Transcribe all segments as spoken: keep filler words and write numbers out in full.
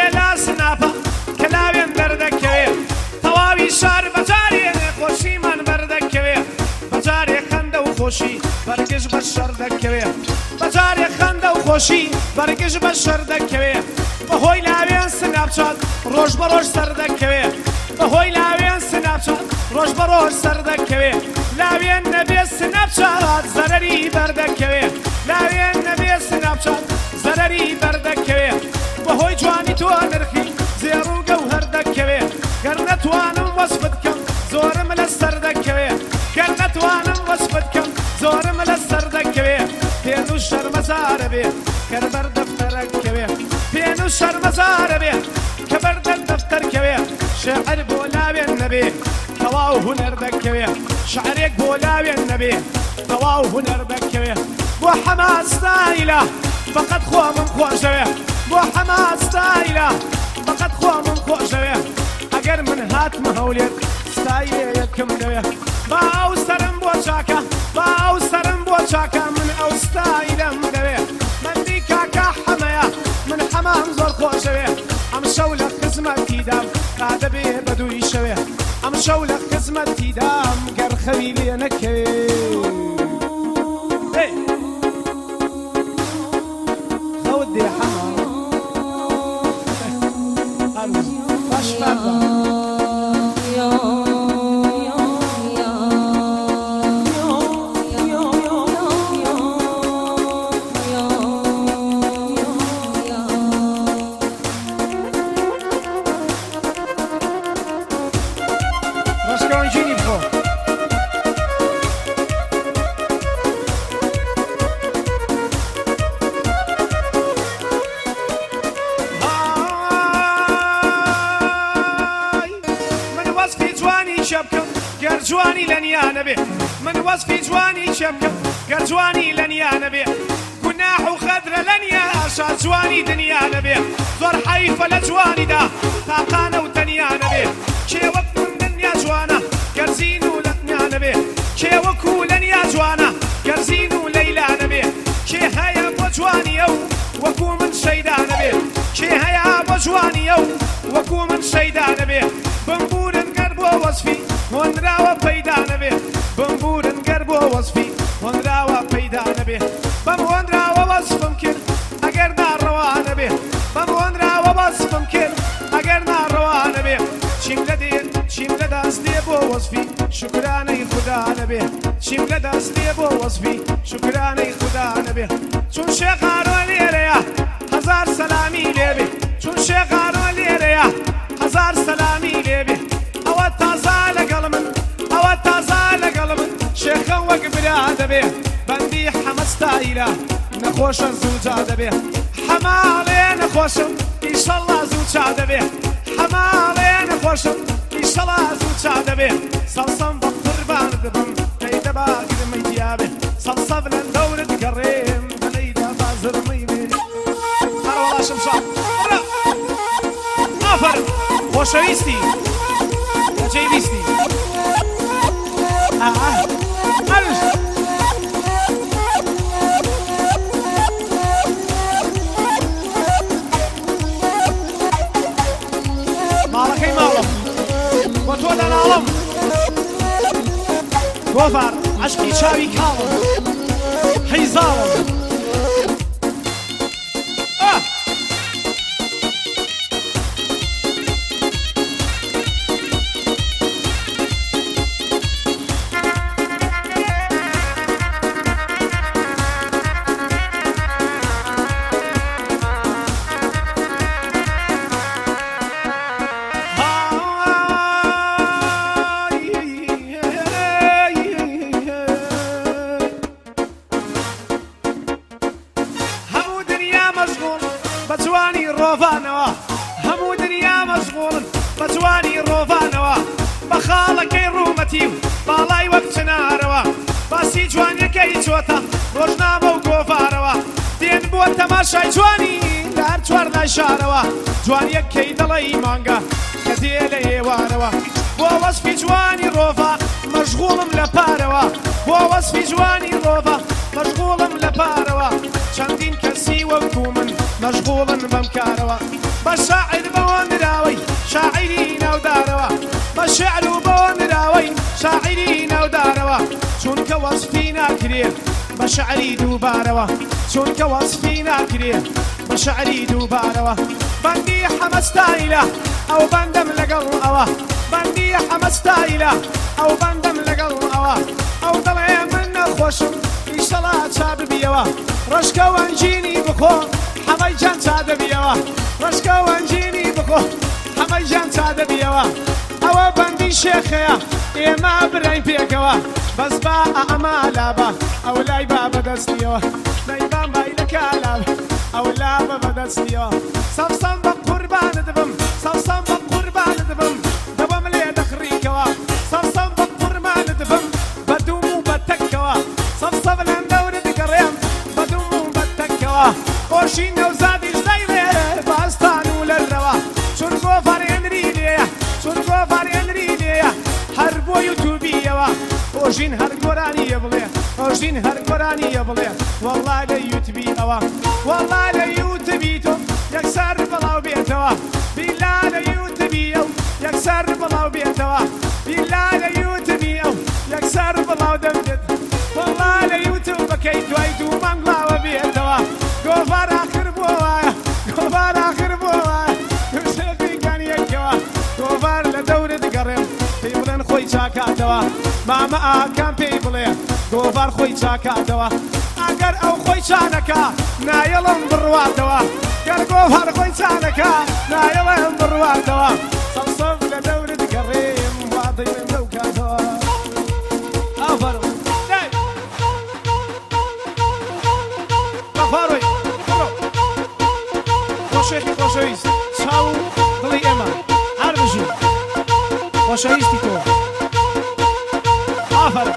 لا سناپە کە لاوێن دەردەکەوێ تەواوی شار بەجارێ خۆشیمان بەردەکەوێ بەجارێ خەندە و خۆشی بەرگش بە شەر دەکەوێ بەجارێ خەندە و خۆشی بەرگش بە شەر دەکەوێ بەهۆی لاوێن سناپچات ڕۆژ بە ڕۆژ سەر دەکەوێ بەهۆی لاوێن سناپچات ڕۆژ بە ڕۆژ سەر دەکەوێ لاوێن نەبێ سناپچات زەرەری بەردەکەوێ لاوێن نەبێ سناپچات زەرەری بەردەکەوێ بەهۆی جوانی تۆ نرخی زێڕ و گەوهەر دەکەوێ گەر نەتوانم وەسفت کەم زۆرم لە سەر دەکەوێ گەر نەتوانم وەسفت کەم زۆرم لە سەر دەکەوێ پێن و شەرمەزارە بێ کە بەر دەفتەرەکەوێ پێن و شەرمەزارە بێ کە بەردە دەفتەرکەوێ شێعر بۆ لاوێن نەبێ تەواو هونەر دەکەوێ شعرێک بۆ لاوێن نەبێ تەواو هونەر دەکەوێ بۆ حەما ستایلە فقط خۆمم خۆشەوێ بۆ حەما ستایلە فقط خۆمم خۆشەوێ ئەگەر من هاتمە هەولێت ستایلێ یەکم دەوێ با ئەو سەرم بۆ چاکە با ئەو سەرم بۆ چاکە من ئەو ستایلەم دەوێ مەندی کاکە حەمەیە من حەمام زۆر خۆشەوێ ئەم شەو لە خزمەتیدام تا دەبێ بە دووی شەوێ ئەم شەو لە خزمەتیدام گەر خەوی لێ نەکەوێ خەوت دێ حەما باش فەردا جوانی لەنیانە بێ من وەزفی جوانی چێ بکەم گەر جوانی لەنیانە بێ گوناح و خەدرە لەنیا ئاشا جوانی دنیانە بێ زۆر حەیفە لە جوانیدا تاقانە و تەنیانە بێ کێ وەک من دنیا جوانە گەر زین و لەنیانە بێ کێ وەکو لەنیا جوانە گەر زین و لەیلانە بێ کێ هەیە بۆ جوانی ئەو وەکو من شەیدانە بێ کێ هەیە بۆ جوانی ئەو وەکو من شەیدانە بێ بمبورن گەر بۆ وەزفی هۆنراوە پەیدا نەبێ بمبورن گەر بۆ وەزفی هۆنراوە پەیدا نەبێ بەم هۆنراوە وەزفم کرد ئەگەر ناڕەوا نەبێ بەم هۆنراوە وەزفم کرد ئەگەر ناڕەوا نەبێ چیم لە دێن چیم لە دەست دێ بۆ وەزفی شوکرانەی خودا نەبێ چیم لە دەست دێ بۆ وەزفی شوکرانەی خودا نەبێ چون شێخارۆ لێرەیە هەزار سەلامی لێبێ چون شێخارۆ لێرەیە هەزار سەلامی لێبێ ئەوە تازا لەگەڵ من ئەوە تازا لەگەڵ من شێخە وەک برا دەبێ بەندی حەمە ستایلە نەخۆشە زوو جا دەبێ حەماڵێ نەخۆشم ئیشەڵڵا زوو چا دەبێ حەماڵێ نەخۆشم ئیشەڵڵا زوو چا دەبێ سەڵسەم بە قوربان دەبم کەی دەبا گرمەی دیابێ سەڵسە بلەن دەورت گەڕێم دەنەیدا بازرمەی بێنی هەروەڵاشم شا ئافەرم خۆشەویستی جاي بيستي آه ألف مالك أي مالك وتولى العالم وفر عشقي شاوي كاظم حيزارم همو دنيا مشغول بجواني روفانوا بخالكي رومتي بالاي وقتنا روا باسي جواني كي جوتا روجنامه وقوفاروا دين بو تماشاي جواني لار جوار ناشاروا جواني كي دلي مانغا كديلي واروا بو وصفي جواني روفا مشغولم لباروا بو وصفي جواني روفا مشغولم لباروا چندین کسی وەکو من مەشغوڵن بەم کارەوە بشاعر بون راوي شاعرين وداروا بشعر بون راوي شاعرين وداروا چونك وصفينا كريه بشعري دوباروا چونك وصفينا كريه بشعري دوباروا بندي حمستايله او بندم لقل اوه بندي حمستايله او بندم لقل اوه او ضلعي من خوشم إيشالا شاب بيوا رشكا وانجيني بخو حمي جان شاد بيوا رشكا وانجيني بخو حمي جان شاد بيوا او بندي شيخيا إما براي بيكوا بس با أعمالا با او لايبا بدستيوا لايبا بايلك علاب او لابا بدستيوا صفصم بقربان دبم صفصم بقربان دبم دبم لي دخريكوا صفصم بقربان دبم بدوم بتكوا صفصم لندور دقريم بدوم بتكوا قرشين وزادي زيلة باستانو للروا شرقو فارين ريليا شرقو فارين ريليا حربو يوتيوبيا وجين هر قراني يبلي وجين هر قراني يبلي والله لا يوتبي أوا والله لا يوتبي تو يكسر بلاو بيتوا بالله لا يوتبي أو يكسر بلاو بيتوا بالله لا يوتبي أو يكسر بلاو دمجد والله لا يوتب بكيت ويدو منغلا وبيتوا غفار آخر بوايا غفار آخر بوايا يوسفي كان يكوا غفار لدورة قرم بيبلن خوي شاكاتوا ماما كان بيبلن غفار خوي شاكاتوا اگر او خوي شانكا نايلن برواتوا قال غفار خوي شانكا نايلن برواتوا صفصف لدورة قرم واضي من دوكاتوا افر غفاروي خوشيخي خوشويست شاو دلي اما عربجو خوشويستي تو افر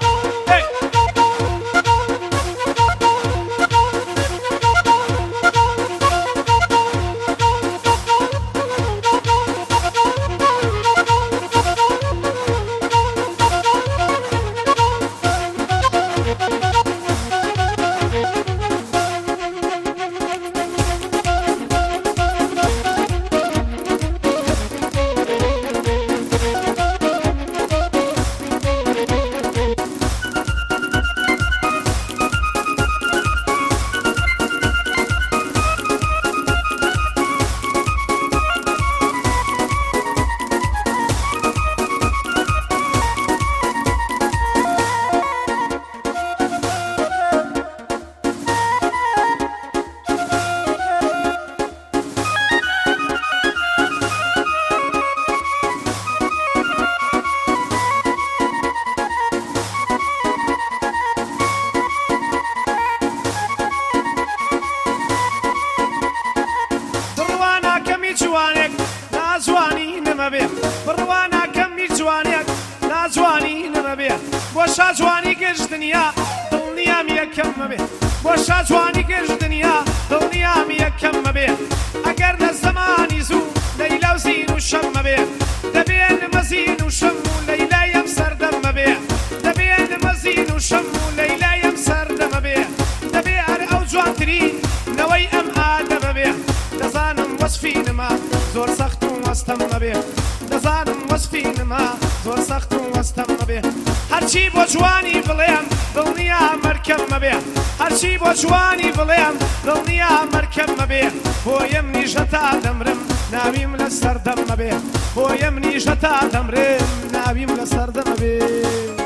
جوانك نازواني نمبيع بروانا كمي جوانك نازواني نمبيع بوشا جواني كرش دنيا دنيا ميا كم مبيع بوشا جواني كرش دنيا دنيا ميا كم مبيع اگر نزماني زو ليلة وزين وشم مبيع دبين مزين وشم ليلة يمسر دم مبيع دبين مزين وشم ليلة يمسر دم مبيع دبيع او جوان تري نوي ام آدم مبيع دزانم وصفين ما زور سخت وستم مبيع دزانم وصفين ما زور سخت وستم مبيع هرچی بو جوانی بلیم دنیا مرکب مبیع هرچی بو جوانی بلیم دنیا مرکب مبیع بویم نیجتا دمرم ناویم لسر دم مبیع بویم نیجتا دمرم ناویم لسر دم مبیع